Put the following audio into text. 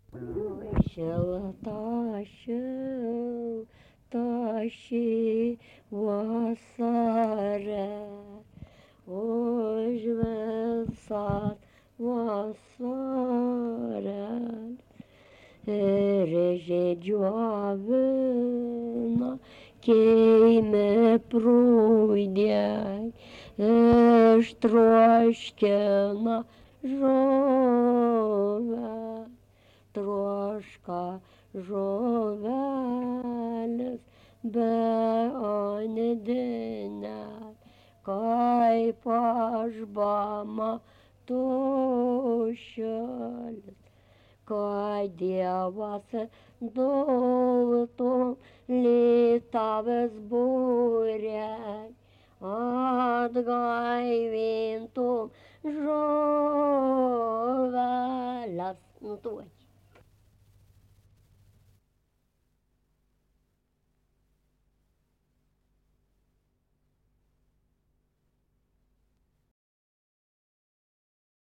Šilta, šilta ši vasara, už visas vasaras. Ir žydžiovina, keime prūdė, ištroškina žuvę. Troška žuvelis be onidinės, kaip aš bama tuščiulis. Kad Dievas duotum lytavęs būrei, atgaivintum žuveles. Nu, tuoj.